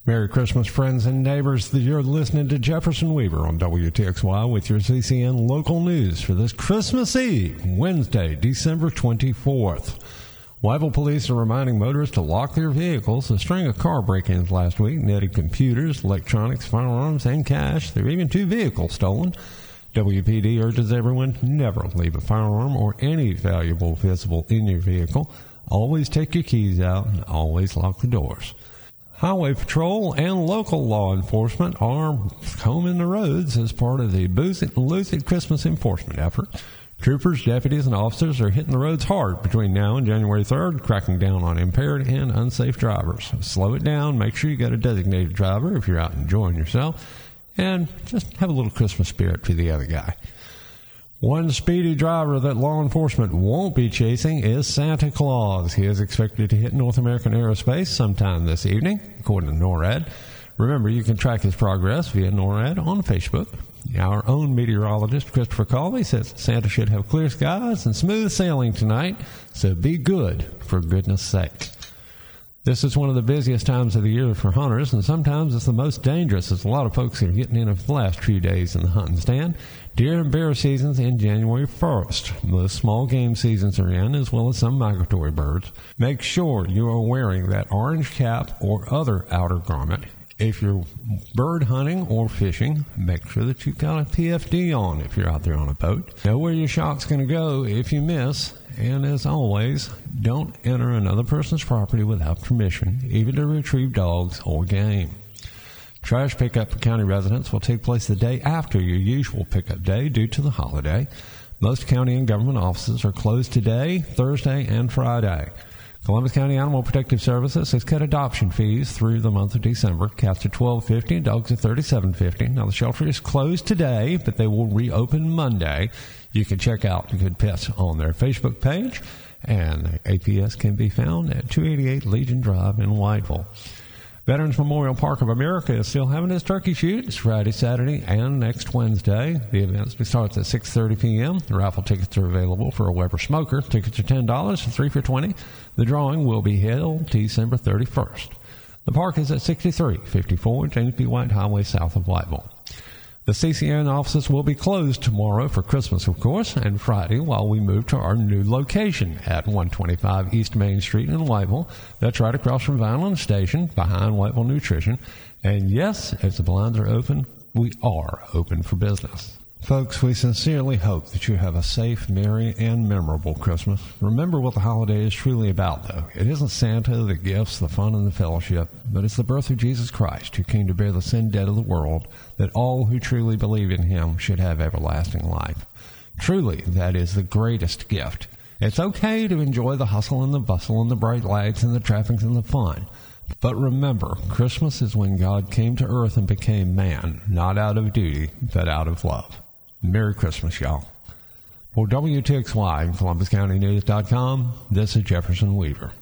Merry Christmas, friends and neighbors. You're listening to Jefferson Weaver on WTXY with your CCN local news for this Christmas Eve, Wednesday, December 24th. Whiteville police are reminding motorists to lock their vehicles. A string of car break-ins last week netted computers, electronics, firearms, and cash. There were even 2 vehicles stolen. WPD urges everyone to never leave a firearm or any valuable visible in your vehicle. Always take your keys out and always lock the doors. Highway Patrol and local law enforcement are combing the roads as part of the Booze It and Lose It Christmas enforcement effort. Troopers, deputies, and officers are hitting the roads hard between now and January 3rd, cracking down on impaired and unsafe drivers. Slow it down, make sure you got a designated driver if you're out enjoying yourself, and just have a little Christmas spirit for the other guy. One speedy driver that law enforcement won't be chasing is Santa Claus. He is expected to hit North American Aerospace sometime this evening, according to NORAD. Remember, you can track his progress via NORAD on Facebook. Our own meteorologist, Christopher Colby, says Santa should have clear skies and smooth sailing tonight, so be good, for goodness sake. This is one of the busiest times of the year for hunters, and sometimes it's the most dangerous, as a lot of folks are getting in for the last few days in the hunting stand. Deer and bear seasons in January 1st. Most small game seasons are in, as well as some migratory birds. Make sure you are wearing that orange cap or other outer garment. If you're bird hunting or fishing, make sure that you've got a PFD on if you're out there on a boat. Know where your shot's going to go if you miss. And as always, don't enter another person's property without permission, even to retrieve dogs or game. Trash pickup for county residents will take place the day after your usual pickup day due to the holiday. Most county and government offices are closed today, Thursday, and Friday. Columbus County Animal Protective Services has cut adoption fees through the month of December. Cats are $12.50 and dogs are $37.50. Now, the shelter is closed today, but they will reopen Monday. You can check out Good Pets on their Facebook page, and APS can be found at 288 Legion Drive in Whiteville. Veterans Memorial Park of America is still having its turkey shoot. It's Friday, Saturday, and next Wednesday. The event starts at 6:30 p.m. The raffle tickets are available for a Weber Smoker. Tickets are $10, 3 for $20. The drawing will be held December 31st. The park is at 6354 James B. White Highway, south of Whiteville. The CCN offices will be closed tomorrow for Christmas, of course, and Friday while we move to our new location at 125 East Main Street in Whiteville. That's right across from Vineland Station, behind Whiteville Nutrition. And yes, if the blinds are open, we are open for business. Folks, we sincerely hope that you have a safe, merry, and memorable Christmas. Remember what the holiday is truly about, though. It isn't Santa, the gifts, the fun, and the fellowship, but it's the birth of Jesus Christ, who came to bear the sin debt of the world, that all who truly believe in him should have everlasting life. Truly, that is the greatest gift. It's okay to enjoy the hustle and the bustle and the bright lights and the traffic and the fun. But remember, Christmas is when God came to earth and became man, not out of duty, but out of love. Merry Christmas, y'all. For WTXY and ColumbusCountyNews.com, this is Jefferson Weaver.